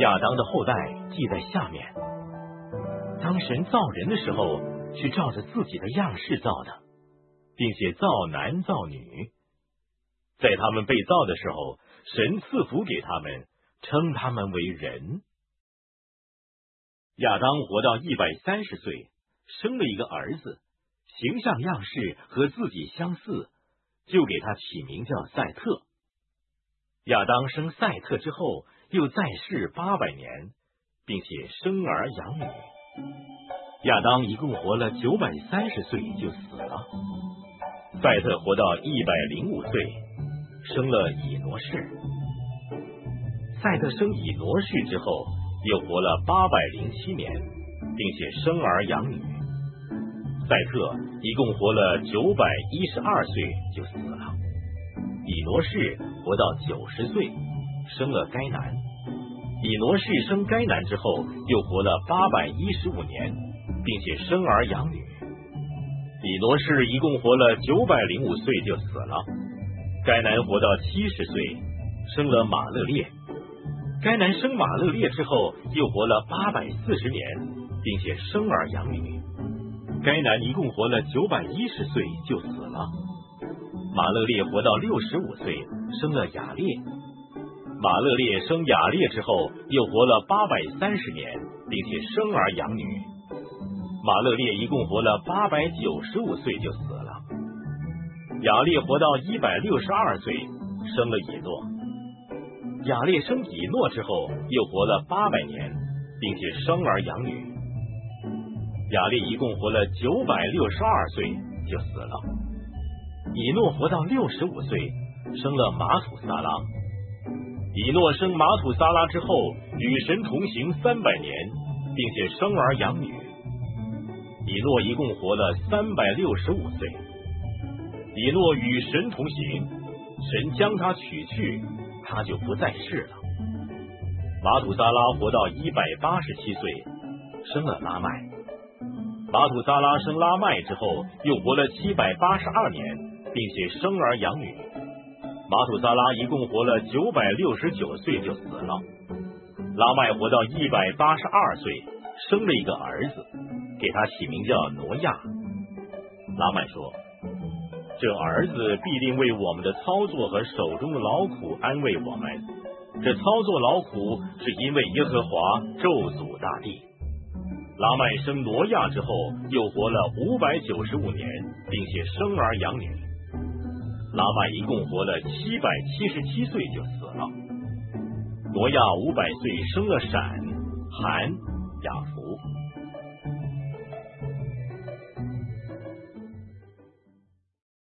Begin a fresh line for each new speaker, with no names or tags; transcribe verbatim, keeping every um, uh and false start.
亚当的后代记在下面。当神造人的时候，是照着自己的样式造的，并且造男造女。在他们被造的时候，神赐福给他们，称他们为人。亚当活到一百三十岁，生了一个儿子，形象样式和自己相似，就给他起名叫赛特。亚当生赛特之后，又在世八百年，并且生儿养女。亚当一共活了九百三十岁就死了。赛特活到一百零五岁，生了以挪士。赛特生以挪士之后，又活了八百零七年，并且生儿养女。赛特一共活了九百一十二岁就死了。以挪士活到九十岁，生了该男。以挪士生该男之后，又活了八百一十五年，并且生儿养女。以挪士一共活了九百零五岁就死了。该男活到七十岁，生了马勒列。该男生马勒列之后，又活了八百四十年，并且生儿养女。该男一共活了九百一十岁就死了。马勒列活到六十五岁，生了雅列。马勒列生雅列之后，又活了八百三十年，并且生儿养女。马勒列一共活了八百九十五岁就死了。雅列活到一百六十二岁，生了以诺。雅列生以诺之后，又活了八百年，并且生儿养女。雅列一共活了九百六十二岁就死了。以诺活到六十五岁，生了马土撒拉。以诺生马土撒拉之后，与神同行三百年，并且生儿养女。以诺一共活了三百六十五岁。以诺与神同行，神将他取去，他就不在世了。马土撒拉活到一百八十七岁，生了拉麦。马土撒拉生拉麦之后，又活了七百八十二年，并且生儿养女。马土撒拉一共活了九百六十九岁就死了。拉麦活到一百八十二岁，生了一个儿子，给他起名叫挪亚。拉麦说，这儿子必定为我们的操作和手中的劳苦安慰我们。这操作劳苦是因为耶和华咒诅大地。拉麦生挪亚之后，又活了五百九十五年，并且生儿养女。拉麦一共活了七百七十七岁就死了。挪亚五百岁生了闪、含、雅弗。